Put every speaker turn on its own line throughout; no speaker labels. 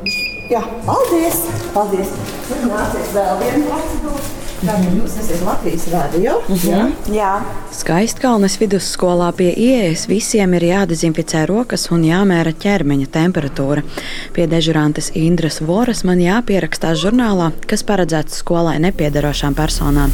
Jā, paldies! Paldies! Nācies vēl viena procedūra. Tātad jūs esat Latvijas radio. Jā.
Skaistkalnes vidusskolā pie ieejas visiem ir jādezinficē rokas un jāmēra ķermeņa temperatūra. Pie dežurantes Indras Voras man jāpierakstās žurnālā, kas paredzēts skolai nepiedarošām personām.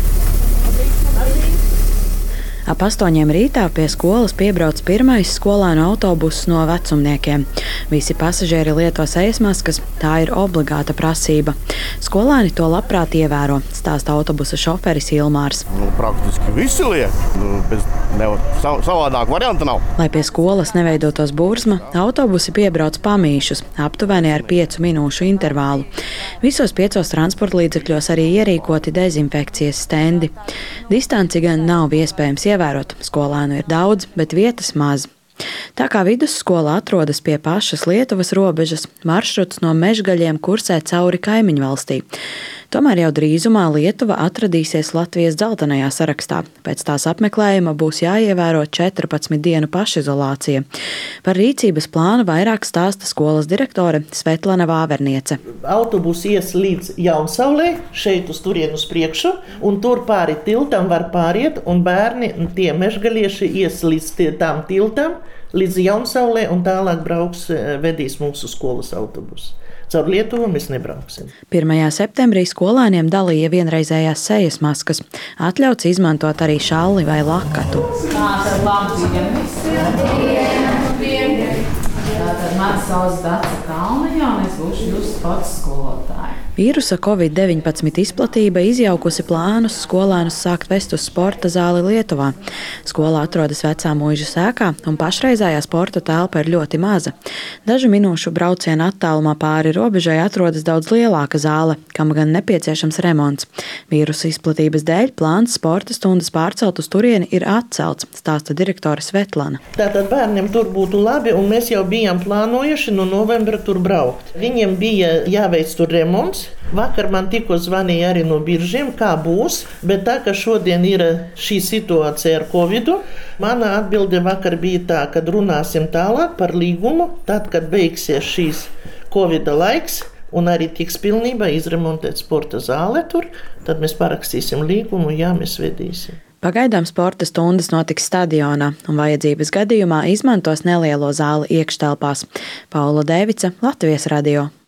Ap 8 rītā pie skolas piebrauc pirmais skolēnu autobuss no vecumniekiem. Visi pasažieri lieto sejas maskas, tā ir obligāta prasība. Skolēni to labprāt ievēro, stāsta autobusa šoferis Ilmārs.
Praktiski visi liek. Savādāk varianta nav.
Lai pie skolas neveidotos burzma, autobusi piebrauc pamīšus, aptuveni ar 5 minūšu intervālu. Visos 5 transporta līdzekļos arī ierīkoti dezinfekcijas stendi. Distanci gan nav iespējams ievērot. Skolēnu ir daudz, bet vietas maz. Tā kā vidusskola atrodas pie pašas Lietuvas robežas, maršruts no Mežgaļiem kursē cauri kaimiņu valstī. Tomēr jau drīzumā Lietuva atradīsies Latvijas dzeltenajā sarakstā. Pēc tās apmeklējuma būs jāievēro 14 dienu pašizolācija. Par rīcības plānu vairāk stāsta skolas direktore Svetlana Vāverniece.
Autobus ies līdz Jaunsaulei, šeit uz turienu uz priekšu, un tur pāri tiltam var pāriet, un bērni, tie mežgalieši, ies līdz tām tiltam, līdz Jaunsaulei, un tālāk vedīs mūsu skolas autobusu. Caur Lietuvu mēs nebrauksim.
1. septembrī skolēniem dalīja vienreizējās sejas maskas. Atļauts izmantot arī šalli vai lakatu.
Tātad man sauc Dace Kalniņa, un es būšu jūsu pats skolotāja.
Vīrusa Covid-19 izplatība izjaukusi plānus skolēnus sākt vest uz sporta zāli Lietuvā. Skola atrodas Vecā Muižas ēkā, un pašreizējā sporta telpa ir ļoti maza. Dažu minūšu brauciena attālumā pāri robežai atrodas daudz lielāka zāle, kam gan nepieciešams remonts. Vīrusa izplatības dēļ plāns sporta stundas pārcelt uz turieni ir atcelts, stāsta direktore Svetlana.
Tātad bērniem tur būtu labi, un mēs jau bijām plānojuši no novembra tur braukt. Viņiem bija jāveic tur remonts. Vakar man tikko zvanīja arī no Biržiem, kā būs, bet tā, ka šodien ir šī situācija ar Covidu, mana atbilde vakar bija tā, kad runāsim tālāk par līgumu, tad, kad beigsies šīs Covida laiks, un arī tiks pilnībā izremontēt sporta zāle tur, tad mēs parakstīsim līgumu, jā, mēs vedīsim.
Pagaidām sporta stundas notiks stadionā, un vajadzības gadījumā izmantos nelielo zāli iekštelpās. Paula Dēvica, Latvijas radio.